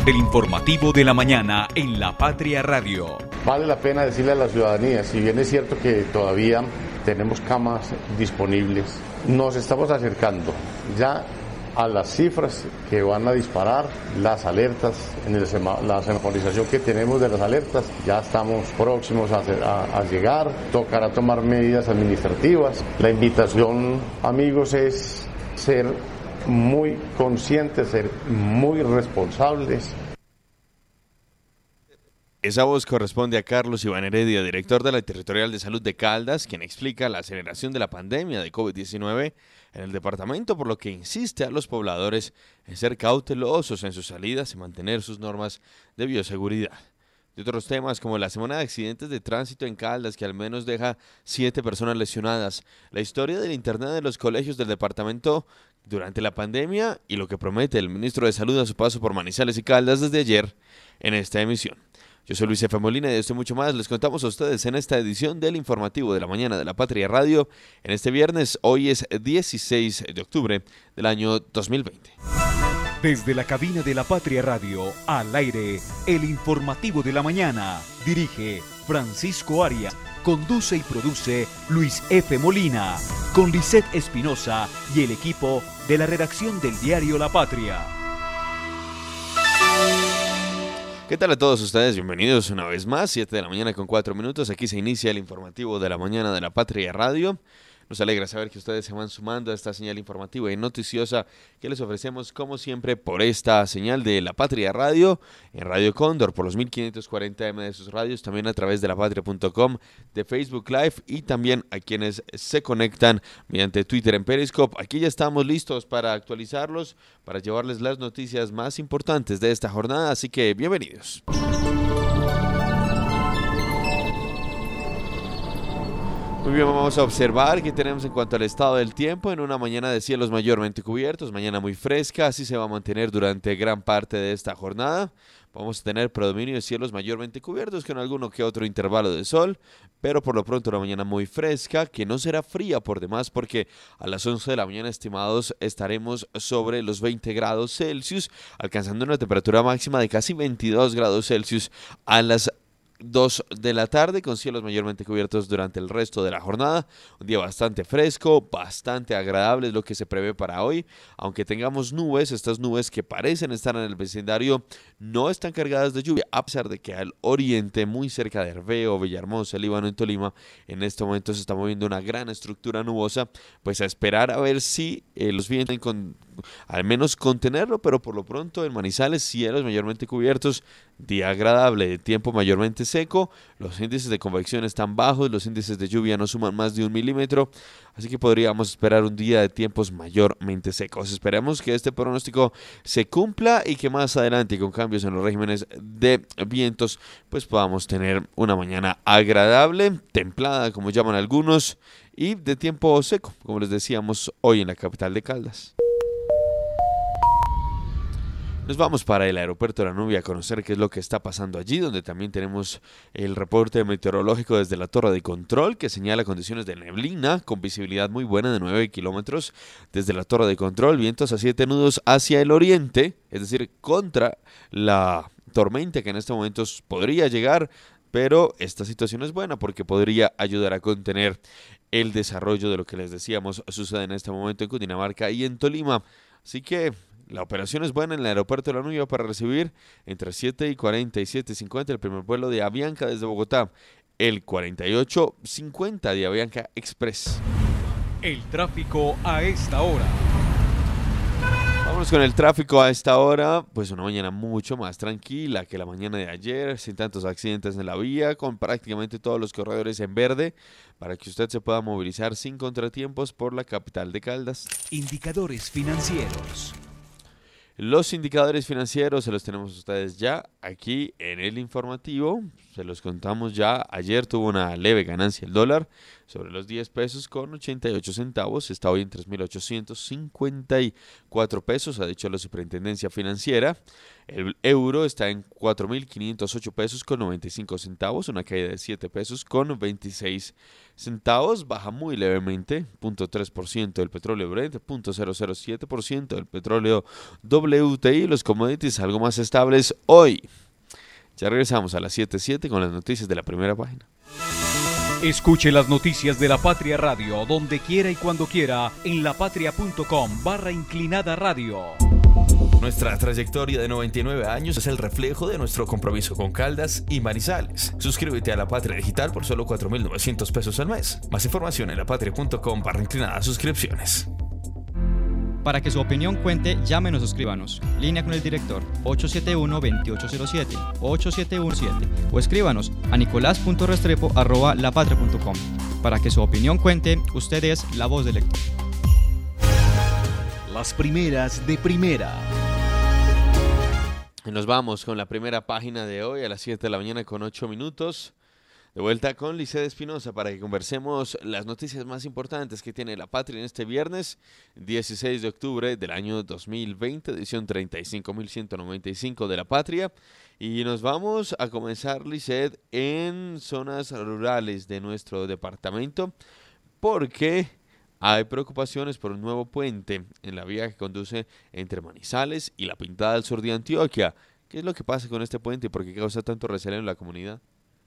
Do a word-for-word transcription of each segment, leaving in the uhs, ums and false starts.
El informativo de la mañana en La Patria Radio. Vale la pena decirle a la ciudadanía, si bien es cierto que todavía tenemos camas disponibles, nos estamos acercando ya a las cifras que van a disparar las alertas, en el sema, la semaforización que tenemos de las alertas, ya estamos próximos a, a, a llegar, tocará tomar medidas administrativas. La invitación, amigos, es ser muy conscientes, ser muy responsables. Esa voz corresponde a Carlos Iván Heredia, director de la Territorial de Salud de Caldas, quien explica la aceleración de la pandemia de COVID diecinueve en el departamento, por lo que insiste a los pobladores en ser cautelosos en sus salidas y mantener sus normas de bioseguridad. De otros temas, como la semana de accidentes de tránsito en Caldas, que al menos deja siete personas lesionadas, la historia del internet de los colegios del departamento durante la pandemia y lo que promete el ministro de Salud a su paso por Manizales y Caldas desde ayer en esta emisión. Yo soy Luis F. Molina y de esto y mucho más les contamos a ustedes en esta edición del informativo de la mañana de La Patria Radio en este viernes. Hoy es dieciséis de octubre del año dos mil veinte. Desde la cabina de La Patria Radio, al aire, el informativo de la mañana. Dirige Francisco Arias. Conduce y produce Luis F. Molina. Con Lisette Espinosa y el equipo de la redacción del diario La Patria. ¿Qué tal a todos ustedes? Bienvenidos una vez más, siete de la mañana con cuatro minutos. Aquí se inicia el informativo de la mañana de La Patria Radio. Nos alegra saber que ustedes se van sumando a esta señal informativa y noticiosa que les ofrecemos como siempre por esta señal de La Patria Radio, en Radio Cóndor por los mil quinientos cuarenta eme de sus radios, también a través de lapatria punto com, de Facebook Live y también a quienes se conectan mediante Twitter en Periscope. Aquí ya estamos listos para actualizarlos, para llevarles las noticias más importantes de esta jornada, así que bienvenidos. Muy bien, vamos a observar qué tenemos en cuanto al estado del tiempo en una mañana de cielos mayormente cubiertos, mañana muy fresca, así se va a mantener durante gran parte de esta jornada. Vamos a tener predominio de cielos mayormente cubiertos con alguno que otro intervalo de sol, pero por lo pronto una mañana muy fresca, que no será fría por demás porque a las once de la mañana, estimados, estaremos sobre los veinte grados Celsius, alcanzando una temperatura máxima de casi veintidós grados Celsius a las dos de la tarde, con cielos mayormente cubiertos durante el resto de la jornada. Un día bastante fresco, bastante agradable es lo que se prevé para hoy, aunque tengamos nubes. Estas nubes que parecen estar en el vecindario no están cargadas de lluvia, a pesar de que al oriente, muy cerca de Herveo, Villahermosa, Líbano, en Tolima, en este momento se está moviendo una gran estructura nubosa. Pues a esperar a ver si eh, los vientos con al menos contenerlo, pero por lo pronto en Manizales cielos mayormente cubiertos, día agradable, tiempo mayormente seco, los índices de convección están bajos, los índices de lluvia no suman más de un milímetro, así que podríamos esperar un día de tiempos mayormente secos. Esperemos que este pronóstico se cumpla y que más adelante, con cambios en los regímenes de vientos, pues podamos tener una mañana agradable, templada como llaman algunos, y de tiempo seco, como les decíamos hoy en la capital de Caldas. Nos vamos para el aeropuerto de La Nubia a conocer qué es lo que está pasando allí, donde también tenemos el reporte meteorológico desde la torre de control que señala condiciones de neblina con visibilidad muy buena de nueve kilómetros desde la torre de control, vientos a siete nudos hacia el oriente, es decir, contra la tormenta que en este momento podría llegar, pero esta situación es buena porque podría ayudar a contener el desarrollo de lo que les decíamos sucede en este momento en Cundinamarca y en Tolima, así que la operación es buena en el aeropuerto de La Nubia para recibir entre siete y cuarenta y siete cincuenta el primer vuelo de Avianca desde Bogotá, el cuarenta y ocho cincuenta de Avianca Express. El tráfico a esta hora. Vámonos con el tráfico a esta hora, pues una mañana mucho más tranquila que la mañana de ayer, sin tantos accidentes en la vía, con prácticamente todos los corredores en verde, para que usted se pueda movilizar sin contratiempos por la capital de Caldas. Indicadores financieros. Los indicadores financieros se los tenemos a ustedes ya aquí en el informativo, se los contamos ya, ayer tuvo una leve ganancia el dólar sobre los diez pesos con ochenta y ocho centavos, está hoy en tres mil ochocientos cincuenta y cuatro pesos, ha dicho la Superintendencia Financiera. El euro está en cuatro mil quinientos ocho pesos con noventa y cinco centavos, una caída de siete pesos con veintiséis centavos, baja muy levemente, cero punto tres por ciento del petróleo Brent, cero punto cero cero siete por ciento del petróleo W T I, los commodities algo más estables hoy. Ya regresamos a las siete siete con las noticias de la primera página. Escuche las noticias de La Patria Radio donde quiera y cuando quiera en lapatria.com barra inclinada radio. Nuestra trayectoria de noventa y nueve años es el reflejo de nuestro compromiso con Caldas y Manizales. Suscríbete a La Patria Digital por solo cuatro mil novecientos pesos al mes. Más información en lapatria.com barra inclinada suscripciones. Para que su opinión cuente, llámenos o escríbanos. Línea con el director ocho siete uno, dos ocho cero siete, ocho siete uno siete o escríbanos a nicolás punto restrepo arroba lapatria punto com. Para que su opinión cuente, usted es la voz del lector. Las primeras de primera. Y nos vamos con la primera página de hoy a las siete de la mañana con ocho minutos. De vuelta con Lisset Espinosa para que conversemos las noticias más importantes que tiene La Patria en este viernes dieciséis de octubre del año dos mil veinte, edición treinta y cinco mil ciento noventa y cinco de La Patria. Y nos vamos a comenzar, Lisset, en zonas rurales de nuestro departamento porque hay preocupaciones por un nuevo puente en la vía que conduce entre Manizales y La Pintada al sur de Antioquia. ¿Qué es lo que pasa con este puente y por qué causa tanto recelo en la comunidad?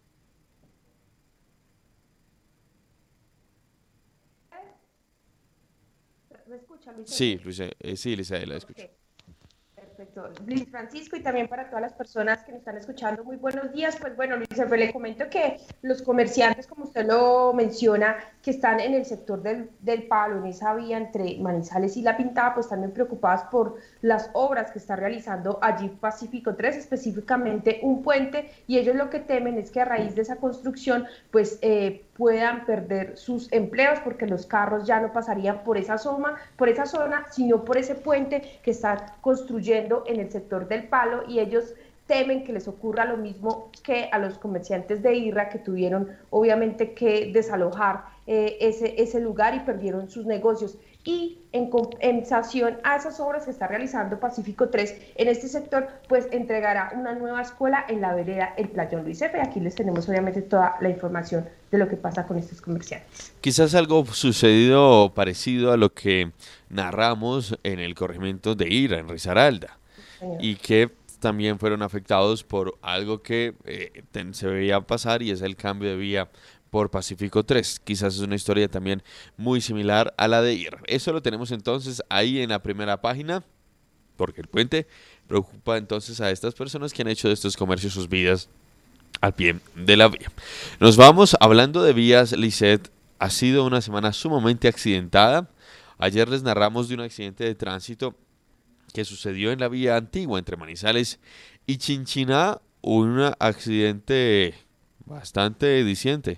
¿Me escucha, Luis? Sí, Luis, eh, sí, Lisa, la escucho. Okay. Perfecto. Luis Francisco y también para todas las personas que nos están escuchando, muy buenos días. Pues bueno, Luis, le comento que los comerciantes, como usted lo menciona, que están en el sector del, del Palo, en esa vía entre Manizales y La Pintada, pues también preocupadas por las obras que está realizando allí Pacífico tres, específicamente un puente, y ellos lo que temen es que a raíz de esa construcción, pues eh, puedan perder sus empleos porque los carros ya no pasarían por esa zona, por esa zona, sino por ese puente que están construyendo en el sector del Palo, y ellos temen que les ocurra lo mismo que a los comerciantes de Irra, que tuvieron obviamente que desalojar eh, ese, ese lugar y perdieron sus negocios. Y en compensación a esas obras que está realizando Pacífico tres en este sector, pues entregará una nueva escuela en la vereda El Playón. Luis F. Aquí les tenemos obviamente toda la información de lo que pasa con estos comerciantes. Quizás algo sucedido parecido a lo que narramos en el corregimiento de Irra, en Risaralda, Señor. Y que también fueron afectados por algo que eh, se veía pasar, y es el cambio de vía por Pacífico tres. Quizás es una historia también muy similar a la de Irra. Eso lo tenemos entonces ahí en la primera página, porque el puente preocupa entonces a estas personas que han hecho de estos comercios sus vidas al pie de la vía. Nos vamos hablando de vías, Lisset. Ha sido una semana sumamente accidentada. Ayer les narramos de un accidente de tránsito que sucedió en la vía antigua entre Manizales y Chinchiná, un accidente bastante diciente.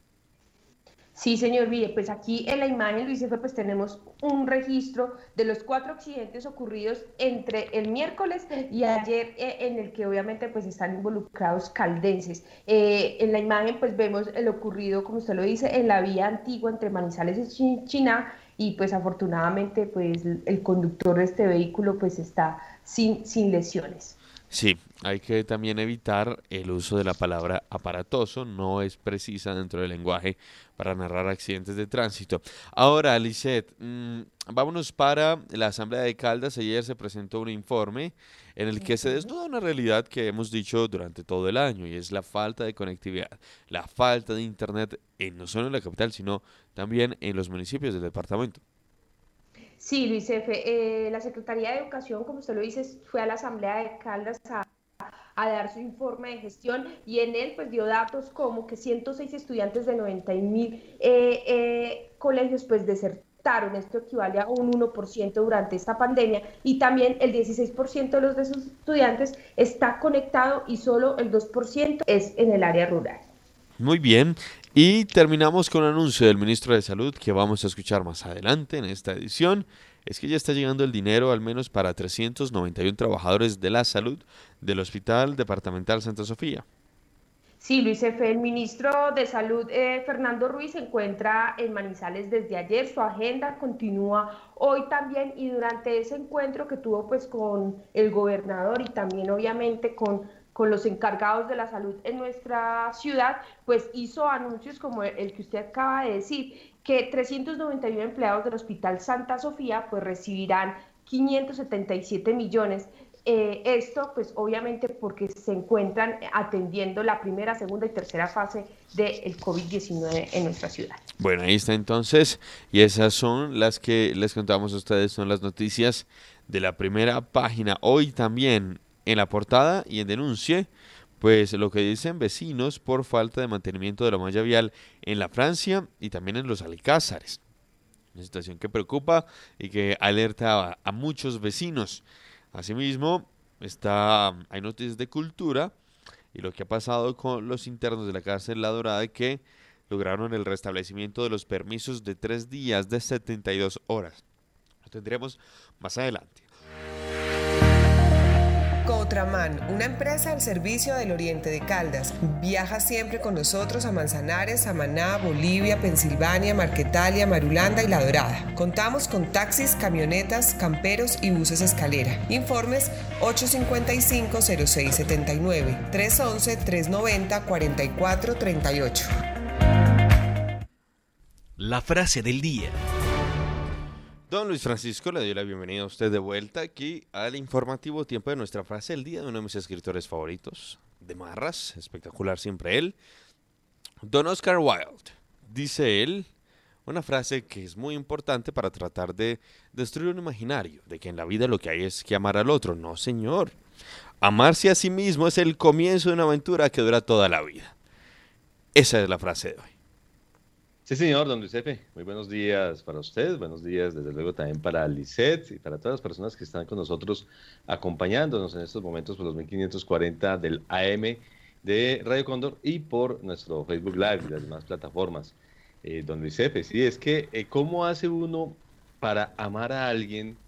Sí, señor Ville, pues aquí en la imagen, Luis F., pues tenemos un registro de los cuatro accidentes ocurridos entre el miércoles y ayer, eh, en el que obviamente pues están involucrados caldenses. Eh, en la imagen pues vemos el ocurrido, como usted lo dice, en la vía antigua entre Manizales y Chinchiná, y pues afortunadamente pues el conductor de este vehículo pues está sin, sin lesiones. Sí, hay que también evitar el uso de la palabra aparatoso, no es precisa dentro del lenguaje para narrar accidentes de tránsito. Ahora, Lisset, mmm, vámonos para la Asamblea de Caldas. Ayer se presentó un informe en el que se desnuda una realidad que hemos dicho durante todo el año, y es la falta de conectividad, la falta de internet en, no solo en la capital, sino también en los municipios del departamento. Sí, Luis F., eh, la Secretaría de Educación, como usted lo dice, fue a la Asamblea de Caldas a, a dar su informe de gestión, y en él pues dio datos como que ciento seis estudiantes de noventa mil eh, eh, colegios pues desertaron. Esto equivale a un uno por ciento durante esta pandemia, y también el dieciséis por ciento de los de esos estudiantes está conectado y solo el dos por ciento es en el área rural. Muy bien, Y terminamos con un anuncio del ministro de Salud que vamos a escuchar más adelante en esta edición. Es que ya está llegando el dinero al menos para trescientos noventa y uno trabajadores de la salud del Hospital Departamental Santa Sofía. Sí, Luis Efe, el ministro de Salud, eh, Fernando Ruiz, se encuentra en Manizales desde ayer. Su agenda continúa hoy también, y durante ese encuentro que tuvo pues con el gobernador y también obviamente con, con los encargados de la salud en nuestra ciudad, pues hizo anuncios como el, el que usted acaba de decir, que trescientos noventa y uno empleados del Hospital Santa Sofía pues recibirán quinientos setenta y siete millones. Eh, esto, pues obviamente porque se encuentran atendiendo la primera, segunda y tercera fase del COVID diecinueve en nuestra ciudad. Bueno, ahí está entonces, y esas son las que les contamos a ustedes, son las noticias de la primera página. Hoy también en la portada y en denuncie, pues lo que dicen vecinos por falta de mantenimiento de la malla vial en la Francia y también en los Alcázares. Una situación que preocupa y que alerta a, a muchos vecinos. Asimismo, está, hay noticias de cultura y lo que ha pasado con los internos de la cárcel La Dorada, que lograron el restablecimiento de los permisos de tres días de setenta y dos horas. Lo tendremos más adelante. Cotraman, una empresa al servicio del Oriente de Caldas. Viaja siempre con nosotros a Manzanares, Samaná, Bolivia, Pensilvania, Marquetalia, Marulanda y La Dorada. Contamos con taxis, camionetas, camperos y buses escalera. Informes ocho cinco cinco, cero seis siete nueve, tres once, tres noventa, cuarenta y cuatro treinta y ocho. La frase del día. Don Luis Francisco, le doy la bienvenida a usted de vuelta aquí al informativo Tiempo de nuestra frase del día, de uno de mis escritores favoritos, de Marras, espectacular siempre él. Don Oscar Wilde, dice él, una frase que es muy importante para tratar de destruir un imaginario, de que en la vida lo que hay es que amar al otro. No, señor. Amarse a sí mismo es el comienzo de una aventura que dura toda la vida. Esa es la frase de hoy. Sí, señor, don Luis Efe. Muy buenos días para usted, buenos días desde luego también para Lisette y para todas las personas que están con nosotros acompañándonos en estos momentos por los mil quinientos cuarenta del A M de Radio Cóndor y por nuestro Facebook Live y las demás plataformas. Eh, don Luis Efe, sí, es que eh, ¿cómo hace uno para amar a alguien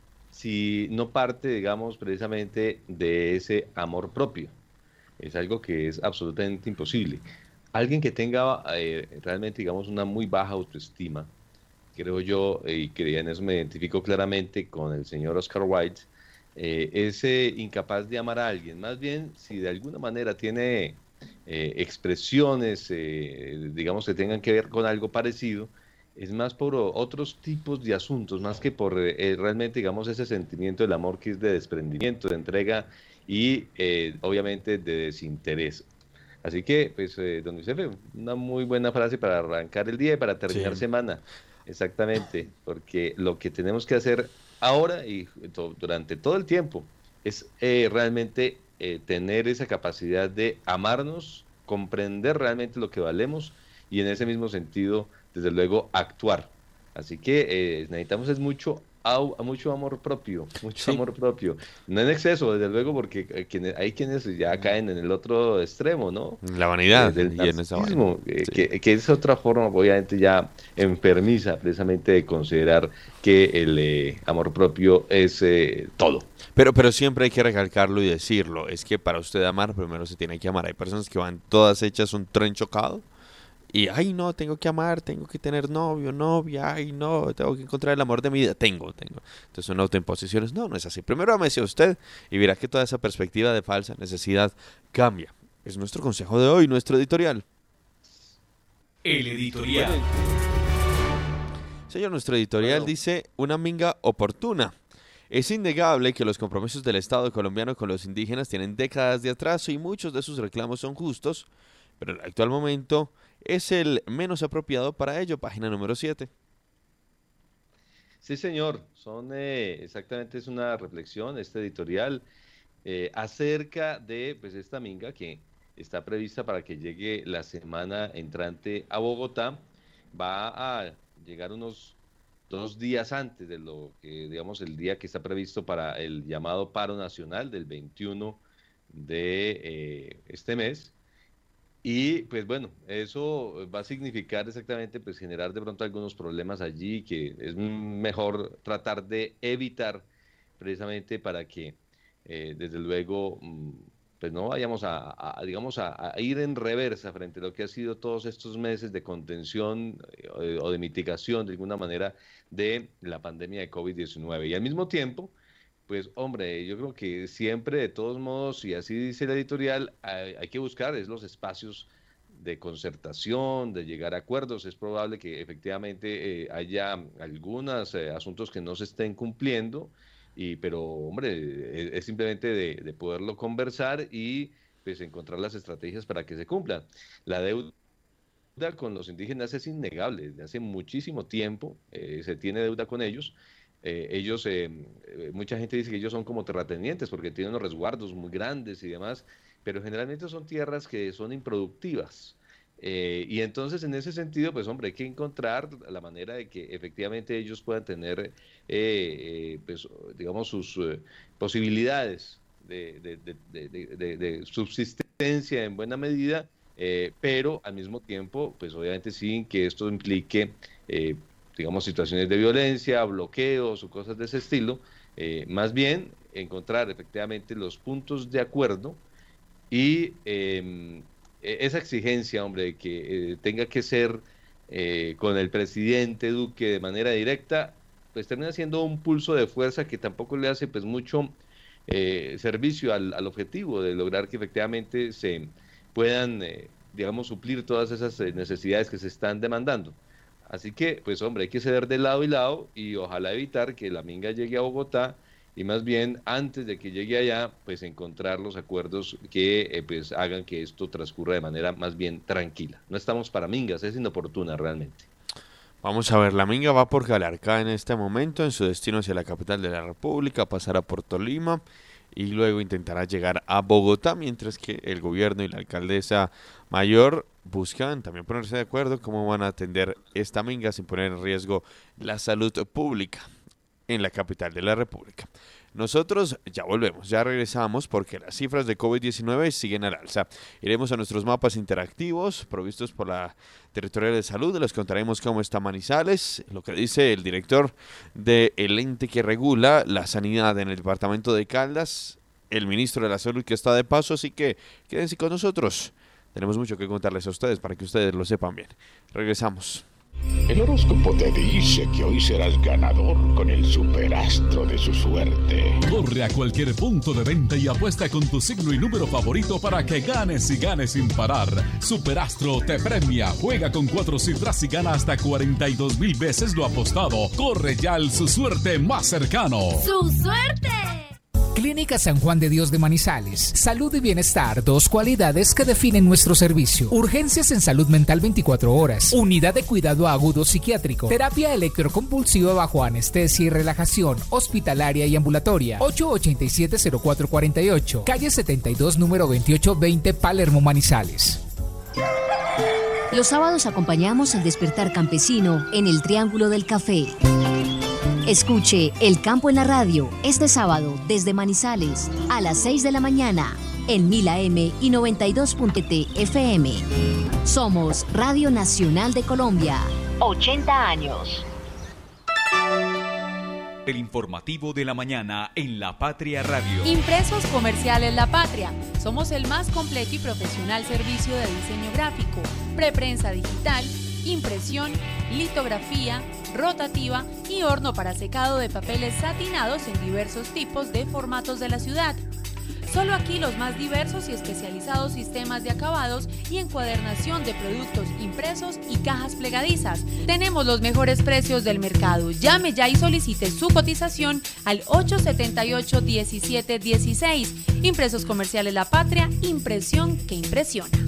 si no parte, digamos, precisamente de ese amor propio? Es algo que es absolutamente imposible. Alguien que tenga eh, realmente, digamos, una muy baja autoestima, creo yo, y que en eso me identifico claramente con el señor Oscar Wilde, eh, es eh, incapaz de amar a alguien. Más bien, si de alguna manera tiene eh, expresiones, eh, digamos, que tengan que ver con algo parecido, es más por otros tipos de asuntos, más que por eh, realmente, digamos, ese sentimiento del amor que es de desprendimiento, de entrega y, eh, obviamente, de desinterés. Así que, pues, eh, don Luis Efe, una muy buena frase para arrancar el día y para terminar sí. semana. Exactamente, porque lo que tenemos que hacer ahora y to- durante todo el tiempo es eh, realmente eh, tener esa capacidad de amarnos, comprender realmente lo que valemos y en ese mismo sentido, desde luego, actuar. Así que eh, necesitamos es mucho mucho amor propio, mucho sí. amor propio, no en exceso, desde luego, porque hay quienes ya caen en el otro extremo, ¿no? La vanidad, del y en esa narcisismo, eh, sí. que, que es otra forma, obviamente, ya enfermiza, precisamente, de considerar que el eh, amor propio es eh, todo. Pero, pero siempre hay que recalcarlo y decirlo, es que para usted amar, primero se tiene que amar. Hay personas que van todas hechas un tren chocado, y, ay, no, tengo que amar, tengo que tener novio, novia, ay, no, tengo que encontrar el amor de mi vida. Tengo, tengo. Entonces son autoimposiciones. No, no es así. Primero amese a usted y verá que toda esa perspectiva de falsa necesidad cambia. Es nuestro consejo de hoy, nuestro editorial. El editorial. Señor, nuestro editorial bueno. dice, una minga oportuna. Es innegable que los compromisos del Estado colombiano con los indígenas tienen décadas de atraso y muchos de sus reclamos son justos, pero el actual momento es el menos apropiado para ello. Página número siete. Sí, señor. Son eh, exactamente, es una reflexión, este editorial, eh, acerca de pues esta minga que está prevista para que llegue la semana entrante a Bogotá. Va a llegar unos dos días antes de lo que, digamos, el día que está previsto para el llamado paro nacional del veintiuno de eh, este mes. Y pues bueno, eso va a significar exactamente pues generar de pronto algunos problemas allí que es mejor tratar de evitar precisamente para que eh, desde luego pues no vayamos a, a digamos a, a ir en reversa frente a lo que ha sido todos estos meses de contención eh, o de mitigación de alguna manera de la pandemia de COVID diecinueve. Y al mismo tiempo, pues hombre, yo creo que siempre de todos modos, y así dice la editorial, hay, hay que buscar es los espacios de concertación, de llegar a acuerdos. Es probable que efectivamente eh, haya algunos eh, asuntos que no se estén cumpliendo, y, pero hombre, es, es simplemente de, de poderlo conversar y pues encontrar las estrategias para que se cumplan. La deuda con los indígenas es innegable, desde hace muchísimo tiempo eh, se tiene deuda con ellos. Eh, ellos, eh, mucha gente dice que ellos son como terratenientes porque tienen unos resguardos muy grandes y demás, pero generalmente son tierras que son improductivas. Eh, y entonces en ese sentido, pues hombre, hay que encontrar la manera de que efectivamente ellos puedan tener, eh, eh, pues, digamos, sus eh, posibilidades de, de, de, de, de, de subsistencia en buena medida, eh, pero al mismo tiempo, pues obviamente sin que esto implique eh, digamos, situaciones de violencia, bloqueos o cosas de ese estilo, eh, más bien encontrar efectivamente los puntos de acuerdo y eh, esa exigencia, hombre, de que eh, tenga que ser eh, con el presidente Duque de manera directa, pues termina siendo un pulso de fuerza que tampoco le hace pues mucho eh, servicio al, al objetivo de lograr que efectivamente se puedan, eh, digamos, suplir todas esas necesidades que se están demandando. Así que, pues hombre, hay que ceder de lado y lado y ojalá evitar que la minga llegue a Bogotá y más bien antes de que llegue allá, pues encontrar los acuerdos que eh, pues hagan que esto transcurra de manera más bien tranquila. No estamos para mingas, es inoportuna realmente. Vamos a ver, la minga va por Calarcá en este momento, en su destino hacia la capital de la República, pasará por Tolima y luego intentará llegar a Bogotá, mientras que el gobierno y la alcaldesa mayor buscan también ponerse de acuerdo cómo van a atender esta minga sin poner en riesgo la salud pública en la capital de la República. Nosotros ya volvemos, ya regresamos porque las cifras de COVID diecinueve siguen al alza. Iremos a nuestros mapas interactivos provistos por la Territorial de Salud, les contaremos cómo está Manizales, lo que dice el director del ente que regula la sanidad en el departamento de Caldas, el ministro de la Salud que está de paso, así que quédense con nosotros. Tenemos mucho que contarles a ustedes para que ustedes lo sepan bien. Regresamos. El horóscopo te dice que hoy serás ganador con el superastro de su suerte. Corre a cualquier punto de venta y apuesta con tu signo y número favorito para que ganes y ganes sin parar. Superastro te premia. Juega con cuatro cifras y gana hasta cuarenta y dos mil veces lo apostado. Corre ya al su suerte más cercano. ¡Su suerte! Clínica San Juan de Dios de Manizales. Salud y bienestar, dos cualidades que definen nuestro servicio. Urgencias en salud mental veinticuatro horas. Unidad de cuidado agudo psiquiátrico. Terapia electroconvulsiva bajo anestesia y relajación. Hospitalaria y ambulatoria. ocho ocho siete cero cuatro cuatro ocho. Calle setenta y dos, número veintiocho veinte, Palermo, Manizales. Los sábados acompañamos el despertar campesino en el Triángulo del Café. Escuche El Campo en la Radio este sábado desde Manizales a las seis de la mañana en mil A M y noventa y dos punto siete F M. Somos Radio Nacional de Colombia. ochenta años. El informativo de la mañana en La Patria Radio. Impresos Comerciales La Patria. Somos el más completo y profesional servicio de diseño gráfico, preprensa digital, impresión, litografía, rotativa y horno para secado de papeles satinados en diversos tipos de formatos de la ciudad. Solo aquí los más diversos y especializados sistemas de acabados y encuadernación de productos impresos y cajas plegadizas. Tenemos los mejores precios del mercado. Llame ya y solicite su cotización al ocho siete ocho, diecisiete dieciséis. Impresos Comerciales La Patria, impresión que impresiona.